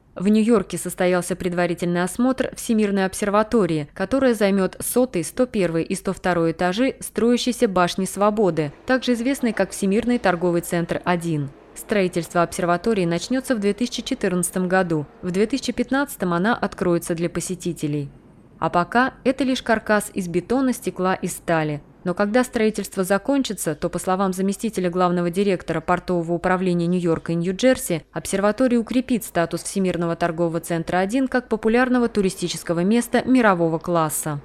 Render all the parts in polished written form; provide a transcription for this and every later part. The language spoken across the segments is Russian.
В Нью-Йорке состоялся предварительный осмотр Всемирной обсерватории, которая займет 100-й, 101-й и 102-й этажи строящейся башни Свободы, также известной как Всемирный торговый центр-1. Строительство обсерватории начнется в 2014 году. В 2015 она откроется для посетителей. А пока это лишь каркас из бетона, стекла и стали. Но когда строительство закончится, то, по словам заместителя главного директора портового управления Нью-Йорка и Нью-Джерси, обсерватория укрепит статус Всемирного торгового центра-1 как популярного туристического места мирового класса.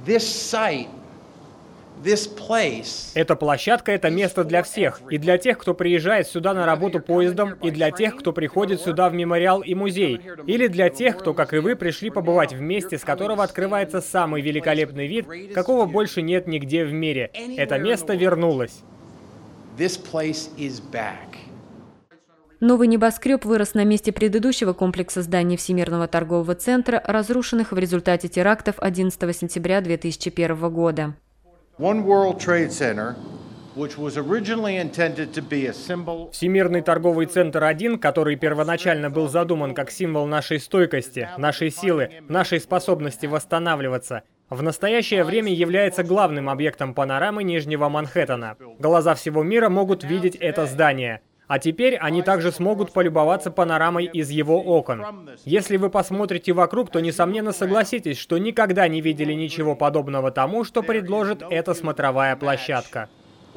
Эта площадка – это место для всех. И для тех, кто приезжает сюда на работу поездом, и для тех, кто приходит сюда в мемориал и музей. Или для тех, кто, как и вы, пришли побывать в месте, с которого открывается самый великолепный вид, какого больше нет нигде в мире. Это место вернулось. Новый небоскреб вырос на месте предыдущего комплекса зданий Всемирного торгового центра, разрушенных в результате терактов 11 сентября 2001 года. Всемирный торговый центр-1, который первоначально был задуман как символ нашей стойкости, нашей силы, нашей способности восстанавливаться, в настоящее время является главным объектом панорамы Нижнего Манхэттена. Глаза всего мира могут видеть это здание. А теперь они также смогут полюбоваться панорамой из его окон. Если вы посмотрите вокруг, то, несомненно, согласитесь, что никогда не видели ничего подобного тому, что предложит эта смотровая площадка.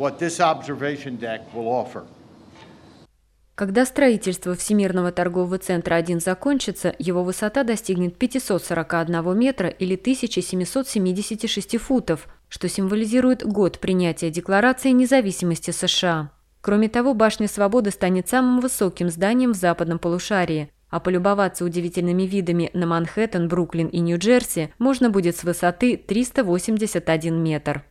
Когда строительство Всемирного торгового центра-1 закончится, его высота достигнет 541 метра или 1776 футов, что символизирует год принятия Декларации независимости США. Кроме того, башня Свободы станет самым высоким зданием в западном полушарии, а полюбоваться удивительными видами на Манхэттен, Бруклин и Нью-Джерси можно будет с высоты 381 метр.